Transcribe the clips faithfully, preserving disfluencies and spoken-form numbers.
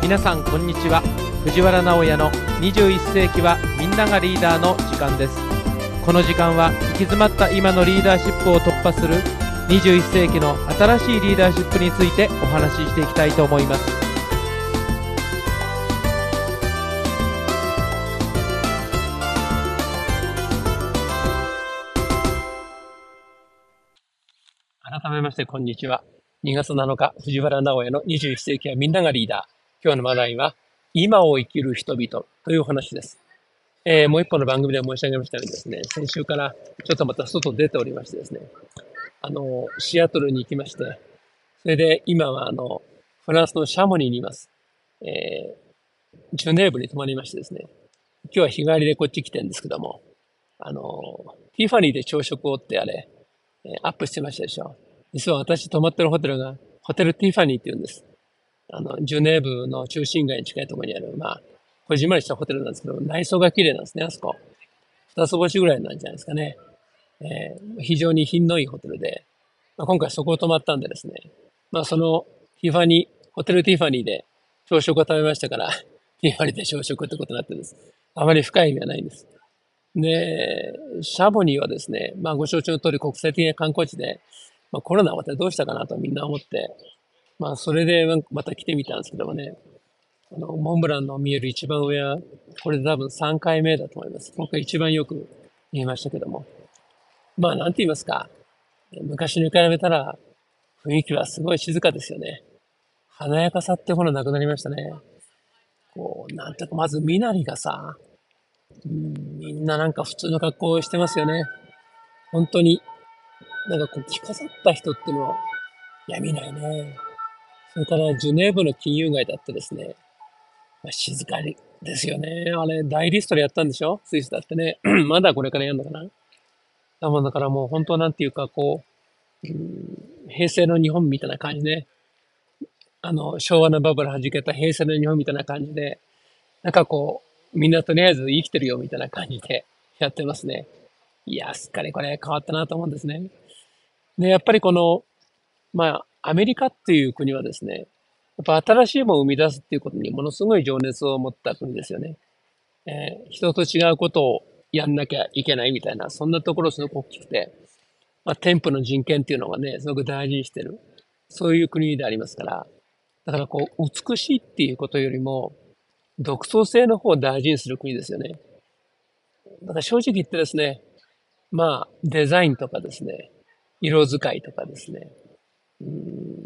皆さんこんにちは。藤原直哉のにじゅういっ世紀はみんながリーダーの時間です。この時間は行き詰まった今のリーダーシップを突破するにじゅういっ世紀の新しいリーダーシップについてお話ししていきたいと思います。改めましてこんにちは。にがつなのか、藤原直哉のにじゅういっ世紀はみんながリーダー。今日の話題は今を生きる人々というお話です。えー、もう一本の番組で申し上げましたようにですね、先週からちょっとまた外出ておりましてですね、あの、シアトルに行きまして、それで今はあの、フランスのシャモニーにいます。えー、ジュネーブに泊まりましてですね、今日は日帰りでこっち来てるんですけども、あの、ティファニーで朝食をってあれ、えーアップしてましたでしょ。実は私泊まってるホテルが、ホテルティファニーって言うんです。あの、ジュネーブの中心街に近いところにある、まあ、こじんまりしたホテルなんですけど、内装が綺麗なんですね、あそこ。二つ星ぐらいなんじゃないですかね。えー非常に品のいいホテルで、まあ、今回そこを泊まったんでですね、まあ、そのティファニー、ホテルティファニーで朝食を食べましたから、ティファニーで朝食ってことになってるんです。あまり深い意味はないんです。で、シャボニーはですね、まあ、ご承知の通り国際的な観光地で、まあ、コロナはまたどうしたかなとみんな思って、まあ、それでまた来てみたんですけどもね、あの、モンブランの見える一番上は、これで多分さんかいめだと思います。僕が一番よく見えましたけども。まあ、なんて言いますか。昔に比べたら、雰囲気はすごい静かですよね。華やかさってものなくなりましたね。こう、なんていうか、まず身なりがさ、うん、みんななんか普通の格好をしてますよね。本当に、なんかこう、着飾った人っていうのは、いや、見ないね。それから、ジュネーブの金融街だってですね、まあ、静かにですよね。あれ、大リストでやったんでしょスイスだってね。まだこれからやるのかな。だもんだからもう本当なんていうか、こう、うん、平成の日本みたいな感じで、あの、昭和のバブル弾けた平成の日本みたいな感じで、なんかこう、みんなとりあえず生きてるよみたいな感じでやってますね。いや、すっかりこれ変わったなと思うんですね。で、やっぱりこの、まあ、アメリカっていう国はですね、やっぱ新しいものを生み出すっていうことにものすごい情熱を持った国ですよね。えー人と違うことをやんなきゃいけないみたいな、そんなところすごく大きくて、まあ、添付の人権っていうのがね、すごく大事にしてる。そういう国でありますから、だからこう、美しいっていうことよりも、独創性の方を大事にする国ですよね。だから正直言ってですね、まあ、デザインとかですね、色使いとかですね、うん、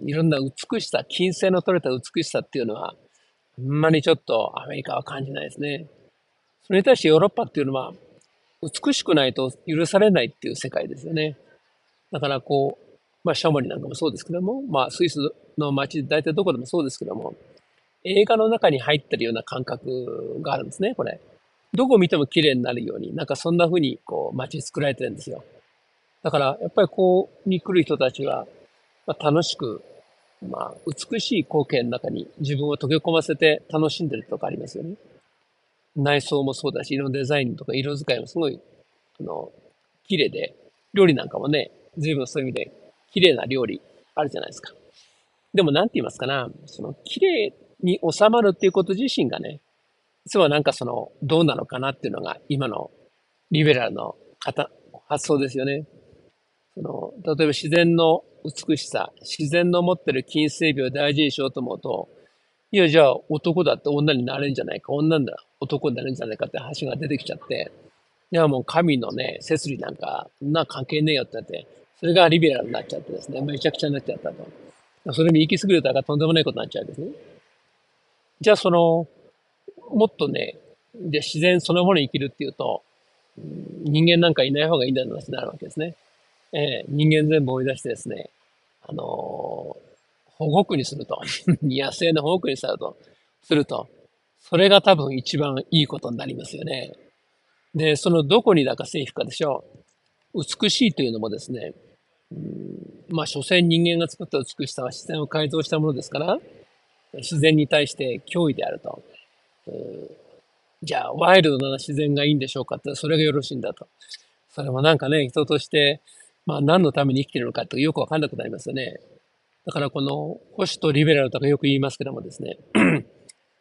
いろんな美しさ、金星の取れた美しさっていうのは、あんまりちょっとアメリカは感じないですね。それに対してヨーロッパっていうのは、美しくないと許されないっていう世界ですよね。だからこう、まあシャモニなんかもそうですけども、まあスイスの街、大体どこでもそうですけども、映画の中に入ってるような感覚があるんですね、これ。どこ見ても綺麗になるように、なんかそんな風にこう街作られてるんですよ。だからやっぱりこうに来る人たちは、まあ、楽しく、まあ美しい光景の中に自分を溶け込ませて楽しんでるとかありますよね。内装もそうだし、色のデザインとか色使いもすごい、あの、綺麗で、料理なんかもね、随分そういう意味で綺麗な料理あるじゃないですか。でもなんて言いますかな、その綺麗に収まるっていうこと自身がね、実はなんかその、どうなのかなっていうのが今のリベラルの方、発想ですよね。その、例えば自然の美しさ、自然の持ってる金星美を大事にしようと思うと、いや、じゃあ男だって女になれるんじゃないか、女だ男になれるんじゃないかって話が出てきちゃって、いや、もう神のね、摂理なんか、な関係ねえよってなって、それがリベラルになっちゃってですね、めちゃくちゃになっちゃったと。それに行き過ぎるととんでもないことになっちゃうんですね。じゃあその、もっとね、じゃあ自然そのものに生きるっていうと、人間なんかいない方がいいんだろうなってなるわけですね。えー人間全部追い出してですね、あのー保護区にすると。野生の保護区にすると。すると。それが多分一番いいことになりますよね。で、そのどこにだかセーフかでしょう。美しいというのもですね、まあ、所詮人間が作った美しさは自然を改造したものですから、自然に対して脅威であると。じゃあ、ワイルドな自然がいいんでしょうかって、それがよろしいんだと。それもなんかね、人として、まあ何のために生きてるのかってよくわかんなくなりますよね。だからこの保守とリベラルとかよく言いますけどもですね、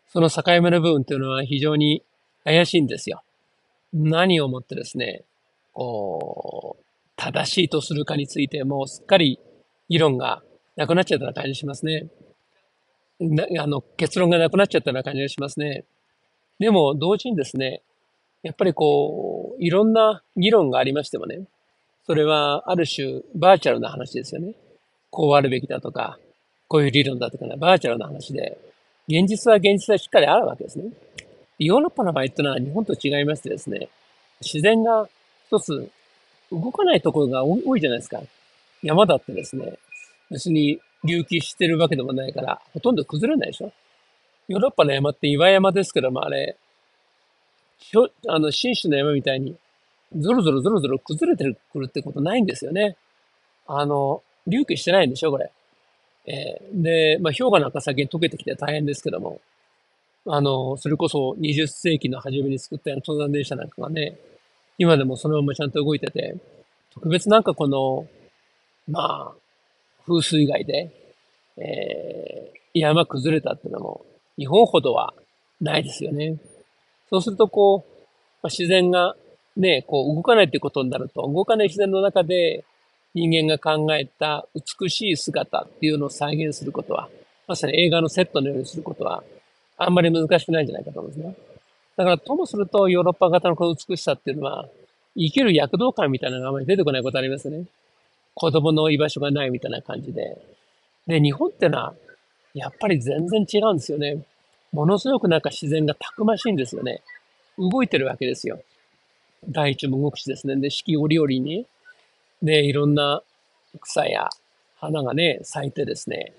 その境目の部分っていうのは非常に怪しいんですよ。何をもってですね、こう、正しいとするかについてもうすっかり議論がなくなっちゃったような感じがしますね。なあの、結論がなくなっちゃったような感じがしますね。でも同時にですね、やっぱりこう、いろんな議論がありましてもね、それはある種バーチャルな話ですよね。こうあるべきだとか、こういう理論だとかね、バーチャルな話で、現実は現実はしっかりあるわけですね。ヨーロッパの場合ってのは日本と違いましてですね、自然が一つ動かないところが多いじゃないですか。山だってですね、別に隆起してるわけでもないから、ほとんど崩れないでしょ。ヨーロッパの山って岩山ですけども、あれ、ひょあの、新種の山みたいに、ゾロゾロゾロゾロ崩れてくるってことないんですよね。あの、隆起してないんでしょ、これ。えーで、まあ、氷河なんか先に溶けてきて大変ですけども、あの、それこそにじゅっ世紀の初めに作ったような登山電車なんかがね、今でもそのままちゃんと動いてて、特別なんかこの、まあ、風水害で、えー山崩れたっていうのも、日本ほどはないですよね。そうするとこう、まあ、自然がね、こう動かないってことになると、動かない自然の中で人間が考えた美しい姿っていうのを再現することは、まさに映画のセットのようにすることは、あんまり難しくないんじゃないかと思うんですね。だからともするとヨーロッパ型のこの美しさっていうのは、生きる躍動感みたいなのがあまり出てこないことありますね。子供の居場所がないみたいな感じで。で、日本ってのは、やっぱり全然違うんですよね。ものすごくなんか自然がたくましいんですよね。動いてるわけですよ。大地も動くしですね。で、四季折々に、で、いろんな草や花がね、咲いてですね。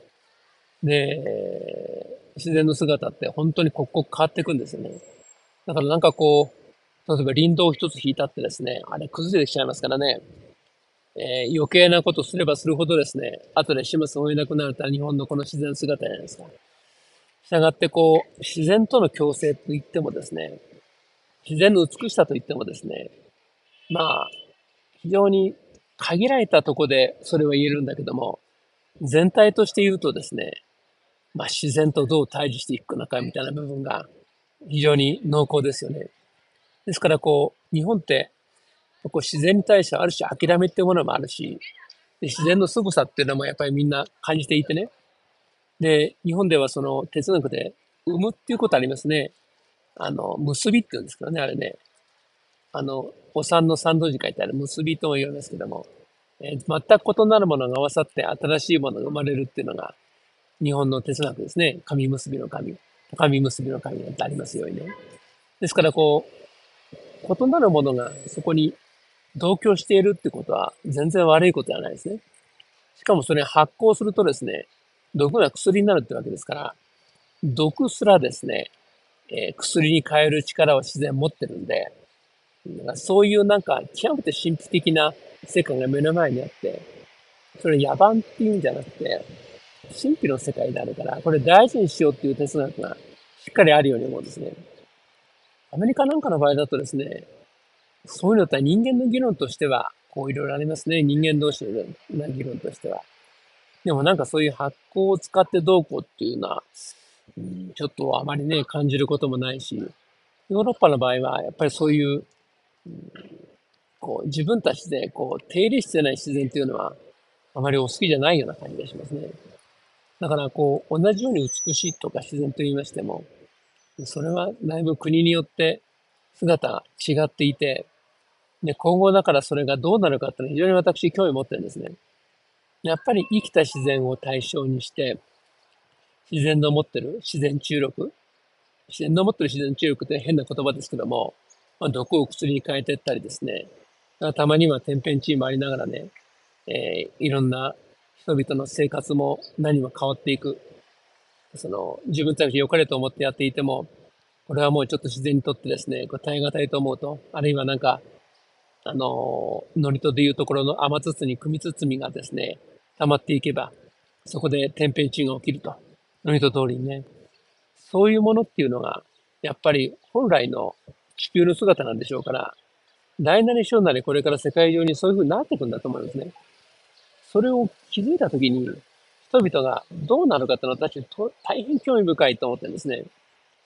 で、自然の姿って本当に刻々変わっていくんですよね。だからなんかこう、例えば林道を一つ引いたってですね、あれ崩れてきちゃいますからね、えー余計なことすればするほどですね、後で始末を追えなくなるとは日本のこの自然姿じゃないですか。したがってこう、自然との共生といってもですね、自然の美しさといってもですね、まあ、非常に限られたところでそれは言えるんだけども、全体として言うとですね、まあ自然とどう対峙していくのかみたいな部分が非常に濃厚ですよね。ですからこう、日本ってこう自然に対してある種諦めっていうものもあるし、で自然の凄さっていうのもやっぱりみんな感じていてね。で、日本ではその哲学で生むっていうことありますね。あの、結びって言うんですけどね、あれね。あの、お産の三度字書いてある結びとも言われますけども、えー全く異なるものが合わさって新しいものが生まれるっていうのが日本の哲学ですね。神結びの神。神結びの神なんてありますようにね。ですからこう、異なるものがそこに同居しているってことは全然悪いことではないですね。しかもそれ発酵するとですね、毒が薬になるってわけですから、毒すらですね、えー薬に変える力を自然持ってるんで、そういうなんか極めて神秘的な世界が目の前にあって、それ野蛮っていうんじゃなくて、神秘の世界であるから、これ大事にしようっていう哲学がしっかりあるように思うんですね。アメリカなんかの場合だとですね、そういうのって人間の議論としては、こういろいろありますね。人間同士の議論としては。でもなんかそういう発酵を使ってどうこうっていうのは、うん、ちょっとあまりね、感じることもないし、ヨーロッパの場合は、やっぱりそういう、こう、自分たちで、こう、手入れしてない自然っていうのは、あまりお好きじゃないような感じがしますね。だから、こう、同じように美しいとか自然と言いましても、それはだいぶ国によって姿が違っていて、で、今後だからそれがどうなるかっていうのは非常に私興味持ってるんですね。やっぱり生きた自然を対象にして、自然の持ってる自然注力、自然の持ってる自然注力って変な言葉ですけども、まあ、毒を薬に変えていったりですね、たまには天変地異もありながらね、えーいろんな人々の生活も何も変わっていく。その、自分たち良かれと思ってやっていても、これはもうちょっと自然にとってですね、これ耐え難いと思うと、あるいはなんか、あのー、ノリとでいうところの雨包み、組包みがですね、溜まっていけば、そこで天変地異が起きると。ノリと通りにね。そういうものっていうのが、やっぱり本来の地球の姿なんでしょうから、大なり小なりこれから世界中にそういう風になっていくんだと思いますね。それを気づいたときに、人々がどうなるかっていうのは私と大変興味深いと思ってるんですね。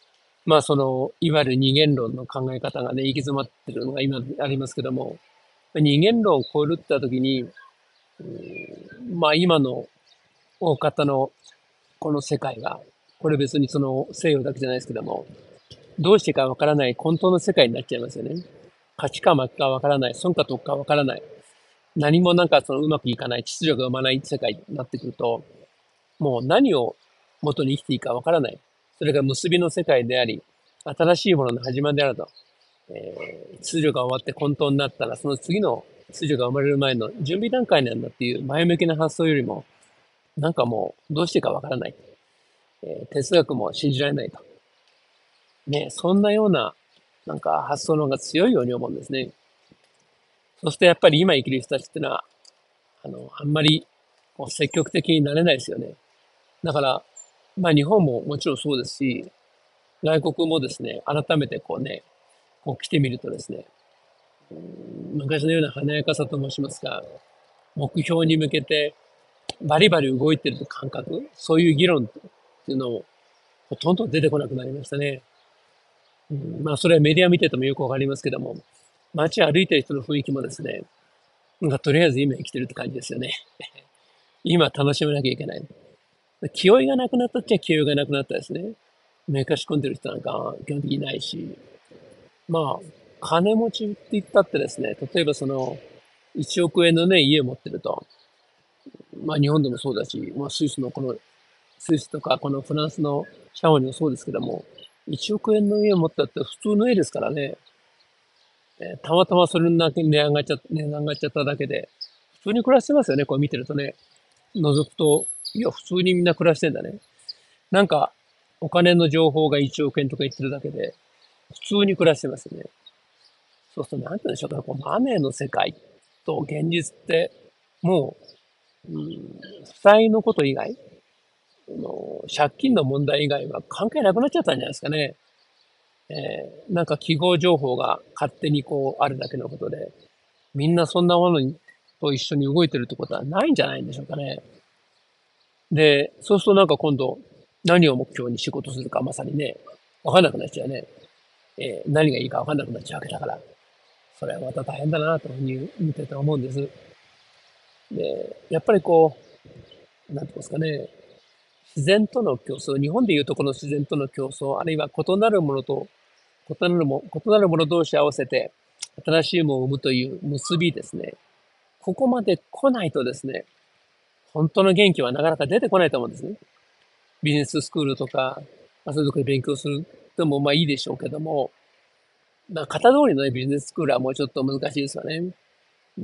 まあその、いわゆる二元論の考え方がね、行き詰まってるのが今ありますけども、二元論を超えるって言った時に、まあ今の大方のこの世界が、これ別にその西洋だけじゃないですけども、どうしてかわからない混沌の世界になっちゃいますよね。勝ちか負けかわからない、損か得かわからない、何もなんかそのうまくいかない、秩序が生まない世界になってくると、もう何を元に生きていいかわからない。それが結びの世界であり、新しいものの始まりであると。えー、秩序が終わって混沌になったら、その次の秩序が生まれる前の準備段階なんだっていう前向きな発想よりも、なんかもうどうしていいかわからない。えー哲学も信じられないと。ね、そんなような、なんか発想の方が強いように思うんですね。そしてやっぱり今生きる人たちってのは、あの、あんまりこう積極的になれないですよね。だから、まあ日本ももちろんそうですし、外国もですね、改めてこうね、こう来てみるとですね、昔のような華やかさと申しますか、目標に向けてバリバリ動いてる感覚、そういう議論っていうのもほとんど出てこなくなりましたね。うん、まあそれはメディア見ててもよくわかりますけども、街歩いてる人の雰囲気もですね、なんかとりあえず今生きてるって感じですよね。今楽しめなきゃいけない。気負いがなくなったっちゃ気負いがなくなったですね。めかし込んでる人なんか基本的にいないし、まあ、金持ちって言ったってですね、例えばその、いちおく円のね、家を持ってると、まあ日本でもそうだし、まあスイスのこの、スイスとかこのフランスのシャオにもそうですけども、いちおく円の家を持ったって普通の家ですからね、えーたまたまそれだけ値上がっちゃった、値段が上がっちゃっただけで、普通に暮らしてますよね、これ見てるとね。覗くと、いや、普通にみんな暮らしてんだね。なんか、お金の情報がいちおく円とか言ってるだけで、普通に暮らしてますよね。そうすると、なんて言うんでしょうか、こうマネーの世界と現実って、もう、うん、負債のこと以外、あの借金の問題以外は関係なくなっちゃったんじゃないですかね。えーなんか記号情報が勝手にこうあるだけのことで、みんなそんなものにと一緒に動いてるってことはないんじゃないんでしょうかね。で、そうするとなんか今度、何を目標に仕事するかまさにね、わかんなくなっちゃうね。えー何がいいかわかんなくなっちゃうわけだから、それはまた大変だなというふうに見てて思うんです。で、やっぱりこう、なんて言いますかね、自然との競争、日本でいうとこの自然との競争、あるいは異なるものと、異なるも、異なるもの同士合わせて、新しいものを生むという結びですね。ここまで来ないとですね、本当の元気はなかなか出てこないと思うんですね。ビジネススクールとか、まあ、そういうところで勉強するでもまあいいでしょうけども、まあ、型通りの、ね、ビジネススクールはもうちょっと難しいですよね。うん、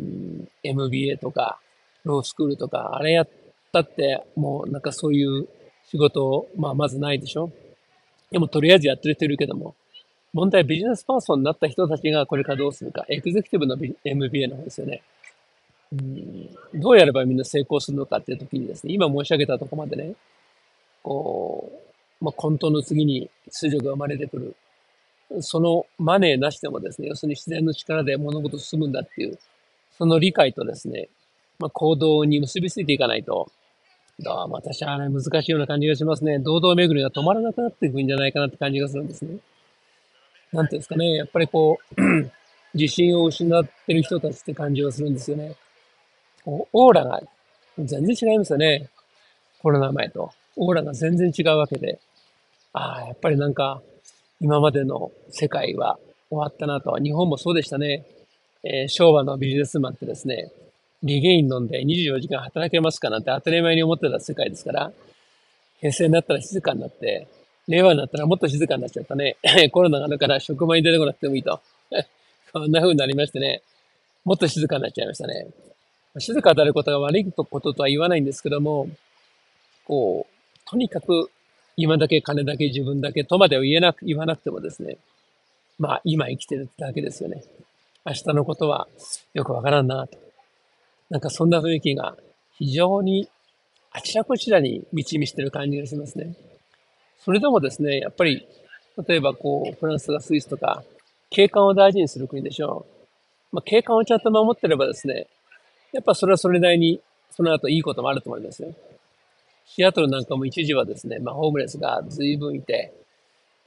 エムビーエー とか、ロースクールとか、あれやったって、もうなんかそういう仕事、まあまずないでしょ。でもとりあえずやってる人いるけども、問題はビジネスパーソンになった人たちがこれからどうするか。エグゼクティブの エムビーエー の方ですよね。うん、どうやればみんな成功するのかっていう時にですね、今申し上げたところまでね、こう、まあ、混沌の次に秩序が生まれてくる。そのマネーなしでもですね、要するに自然の力で物事進むんだっていう、その理解とですね、まあ、行動に結びついていかないと、どうも私はね、難しいような感じがしますね。堂々巡りが止まらなくなっていくんじゃないかなって感じがするんですね。なんていうんですかね、やっぱりこう、自信を失ってる人たちって感じがするんですよね。こうオーラが全然違いますよね。コロナ前と。オーラが全然違うわけで。ああ、やっぱりなんか、今までの世界は終わったなと。日本もそうでしたね。えー昭和のビジネスマンってですね、リゲイン飲んでにじゅうよじかん働けますかなんて当たり前に思ってた世界ですから、平成になったら静かになって、令和になったらもっと静かになっちゃったね。コロナがあるから職場に出てこなくてもいいと。こんな風になりましてね、もっと静かになっちゃいましたね。静かであることが悪いこととは言わないんですけども、こう、とにかく今だけ金だけ自分だけとまでは言えなく、言わなくてもですね、まあ今生きてるだけですよね。明日のことはよくわからんなと。なんかそんな雰囲気が非常にあちらこちらに満ち満ちてる感じがしますね。それでもですね、やっぱり、例えばこう、フランスとかスイスとか、景観を大事にする国でしょう。まあ、景観をちゃんと守ってればですね、やっぱそれはそれなりに、その後いいこともあると思いますよ。シアトルなんかも一時はですね、まあ、ホームレスが随分いて、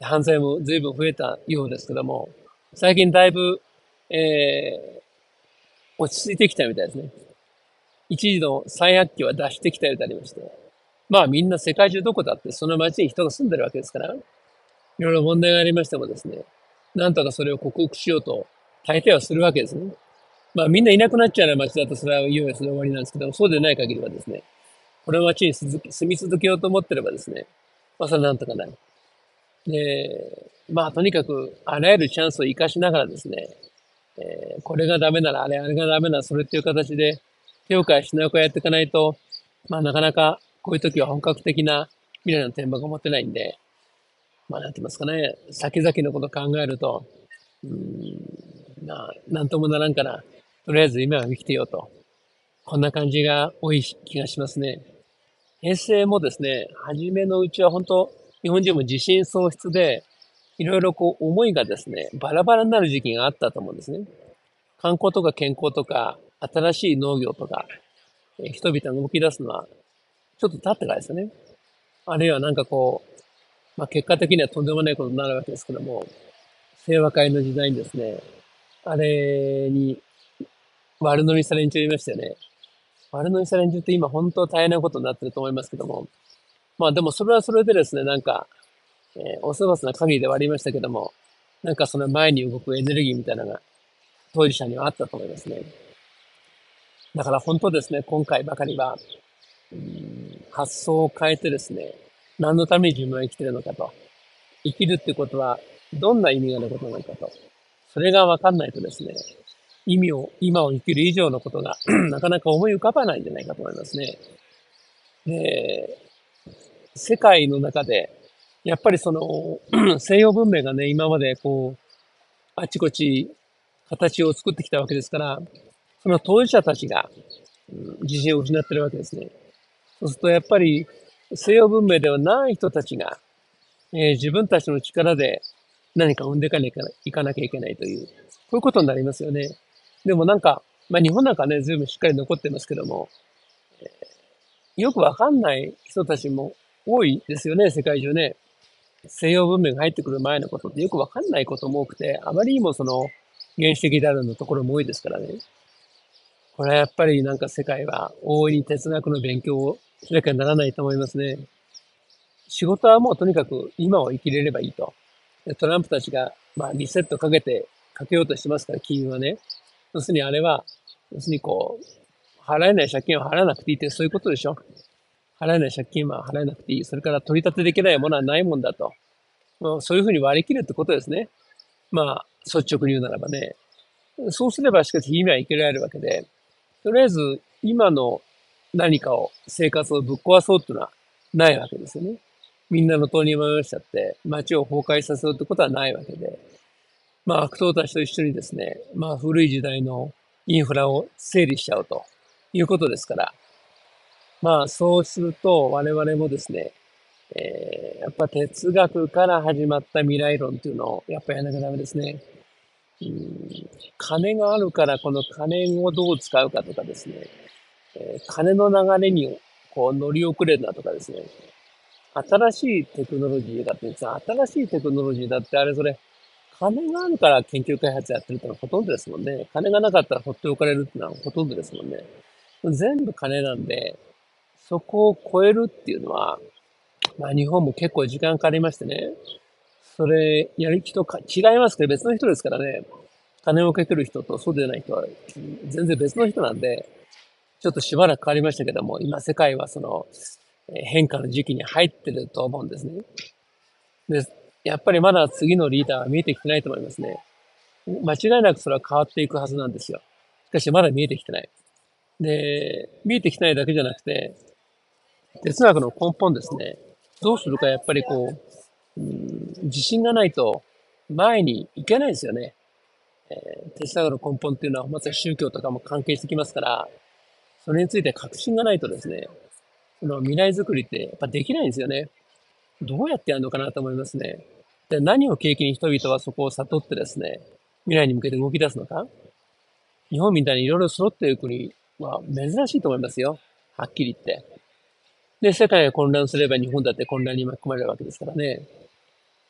犯罪も随分増えたようですけども、最近だいぶ、えー、落ち着いてきたみたいですね。一時の最悪期は脱してきたようでありまして。まあみんな世界中どこだってその街に人が住んでるわけですから、いろいろ問題がありましてもですね、なんとかそれを克服しようと大抵はするわけですね。まあみんないなくなっちゃうような街だとそれはいよいよそれで終わりなんですけども、そうでない限りはですね、この街に住み続けようと思ってればですね、まあそれはなんとかなる。で、まあとにかくあらゆるチャンスを活かしながらですね、えーこれがダメならあれ、あれがダメならそれっていう形で手を変え品を変えやっていかないと、まあなかなかこういう時は本格的な未来の展望が持てないんで、まあなんて言いますかね、先々のことを考えると、うーん、まあなんともならんから、とりあえず今は生きてようと。こんな感じが多い気がしますね。平成もですね、初めのうちは本当、日本人も自信喪失で、いろいろこう思いがですね、バラバラになる時期があったと思うんですね。観光とか健康とか、新しい農業とか、えー人々が動き出すのは、ちょっと経ってからですよね。あるいはなんかこう、まあ結果的にはとんでもないことになるわけですけども、清和会の時代にですね、あれに悪乗りされんちゅう言いましたよね。悪乗りされんちゅうって今本当大変なことになってると思いますけども、まあでもそれはそれでですね、なんか、えーお粗末な限りではありましたけども、なんかその前に動くエネルギーみたいなのが当事者にはあったと思いますね。だから本当ですね、今回ばかりは、発想を変えてですね、何のために自分は生きてるのかと。生きるってことは、どんな意味があることなのかと。それがわかんないとですね、意味を、今を生きる以上のことがなかなか思い浮かばないんじゃないかと思いますね。で、世界の中で、やっぱりその西洋文明がね、今までこう、あちこち形を作ってきたわけですから、その当事者たちが、うん、自信を失ってるわけですね。そうするとやっぱり西洋文明ではない人たちが、えー自分たちの力で何か生んでいかなきゃいかなきゃいけないという、こういうことになりますよね。でもなんか、まあ日本なんかね、随分しっかり残ってますけども、よくわかんない人たちも多いですよね、世界中ね。西洋文明が入ってくる前のことってよくわかんないことも多くて、あまりにもその原始的であるのところも多いですからね。これはやっぱりなんか世界は大いに哲学の勉強をしなきゃならないと思いますね。仕事はもうとにかく今を生きれればいいと。でトランプたちが、まあ、リセットかけて、かけようとしてますから、金融はね。要するにあれは、要するにこう、払えない借金は払わなくていいって、そういうことでしょ。払えない借金は払えなくていい。それから取り立てできないものはないもんだと。まあそういうふうに割り切るってことですね。まあ、率直に言うならばね。そうすればしかし今は生きられるわけで、とりあえず今の何かを、生活をぶっ壊そうっていうのはないわけですよね。みんなの通り回しちゃって、街を崩壊させようってことはないわけで。まあ悪党たちと一緒にですね、まあ古い時代のインフラを整理しちゃうということですから、まあそうすると我々もですね、えーやっぱ哲学から始まった未来論っていうのをやっぱやらなきゃダメですね。うん、金があるからこの金をどう使うかとかですね、えー金の流れにこう乗り遅れるなとかですね、新しいテクノロジーだってさ、新しいテクノロジーだってあれそれ、金があるから研究開発やってるってのはほとんどですもんね。金がなかったら放っておかれるってのはほとんどですもんね。全部金なんで、そこを超えるっていうのは、まあ日本も結構時間かかりましてね。それ、やる人か、違いますけど別の人ですからね。金をかける人とそうでない人は全然別の人なんで、ちょっとしばらくかかりましたけども、今世界はそのえー変化の時期に入ってると思うんですね。で、やっぱりまだ次のリーダーは見えてきてないと思いますね。間違いなくそれは変わっていくはずなんですよ。しかしまだ見えてきてない。で、見えてきてないだけじゃなくて、哲学の根本ですね。どうするかやっぱりこう、うん、自信がないと前に行けないですよね。えー哲学の根本っていうのはまさに宗教とかも関係してきますから、それについて確信がないとですね、その未来づくりってやっぱできないんですよね。どうやってやるのかなと思いますね。で、何を契機に人々はそこを悟ってですね、未来に向けて動き出すのか。日本みたいにいろいろ揃っている国は珍しいと思いますよ。はっきり言って。で、世界が混乱すれば日本だって混乱に巻き込まれるわけですからね。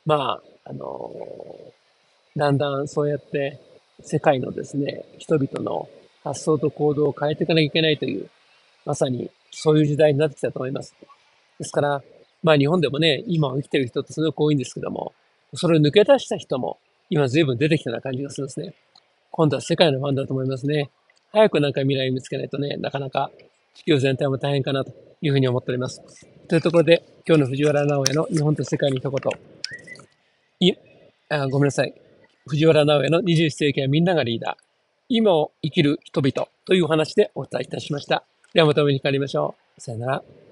まあ、あのーだんだんそうやって世界のですね、人々の発想と行動を変えていかなきゃいけないという、まさにそういう時代になってきたと思います。ですから、まあ日本でもね、今を生きてる人ってすごく多いんですけども、それを抜け出した人も今随分出てきたような感じがするんですね。今度は世界の番だと思いますね。早くなんか未来を見つけないとね、なかなか地球全体も大変かなというふうに思っております。というところで、今日の藤原直也の日本と世界に一言。い、あ、ごめんなさい。藤原直也のにじゅういっ世紀はみんながリーダー。今を生きる人々というお話でお伝えいたしました。ではまたお目にかかりましょう。さよなら。